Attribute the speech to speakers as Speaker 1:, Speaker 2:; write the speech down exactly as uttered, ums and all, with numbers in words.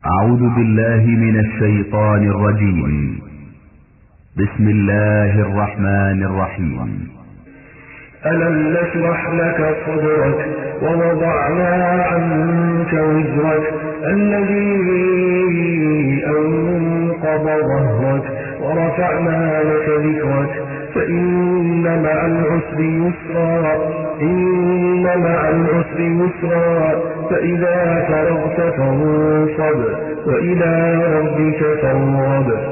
Speaker 1: أعوذ بالله من الشيطان الرجيم. بسم الله الرحمن الرحيم.
Speaker 2: ألم نشرح لك صدرك ووضعنا عنك وزرك الذي أنقض ظهرك ورفعنا لك ذكرك فإن مع العسر يسرا إن مع العسر يسرا فإذا فرغت فانصب وإلى ربك فارغب